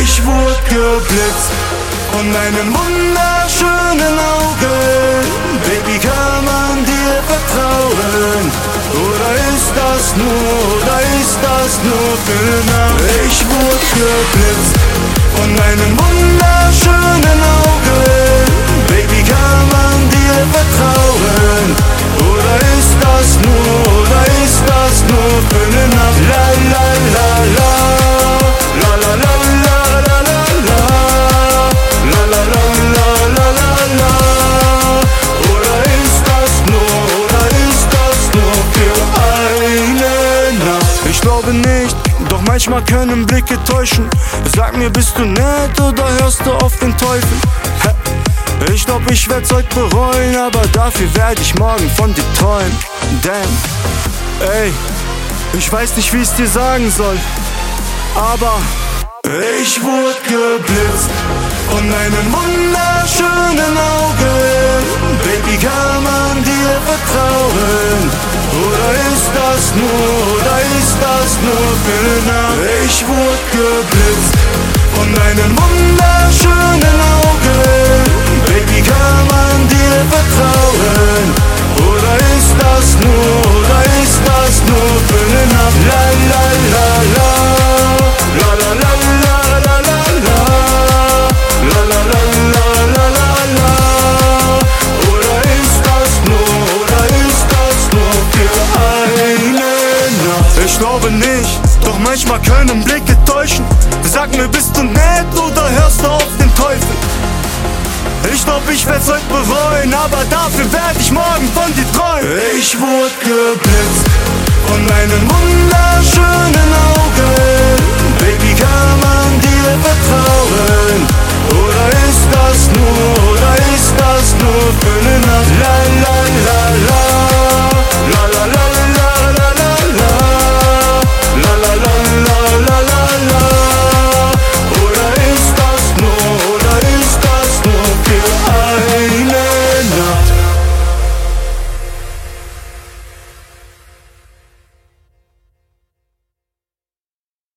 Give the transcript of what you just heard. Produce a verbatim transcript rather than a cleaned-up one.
Ich wurde geblitzt von deinen wunderschönen Augen. Baby, kann man dir vertrauen? Oder ist das nur, oder ist das nur für eine Nacht? Ich wurde geblitzt von deinen wunderschönen Augen. Baby, kann man dir vertrauen? Oder ist das nur, oder ist das nur für eine Nacht? La la la la, la la la la la la la, la la la la la la la. Oder ist das nur, oder ist das nur für eine Nacht? Ich glaube nicht, doch manchmal können Blicke täuschen. Sag mir, bist du nett oder hörst du auf den Teufel? Ich glaub, ich werd's heute bereuen, aber dafür werd ich morgen von dir träumen. Denn, ey, ich weiß nicht, wie ich's dir sagen soll, aber ich wurde geblitzt von deinen wunderschönen Augen. Baby, kann man dir vertrauen? Oder ist das nur, oder ist das nur für eine Nacht? Ich wurde geblitzt von deinen wunderschönen Augen. Baby, kann man dir vertrauen? Oder ist das nur, oder ist das nur für eine Nacht? La la la la, la la la la la la la, la la la la la la la. Oder ist das nur, oder ist das nur für eine Nacht? Ich glaube nicht, doch manchmal können Blicke täuschen. Sag mir, bist du nett oder hörst du auf den Teufel? Ich glaub, ich werd's heute bereuen, aber dafür werd ich morgen von dir träumen. Ich wurde geblitzt von deinen wunderschönen Augen. Baby, kann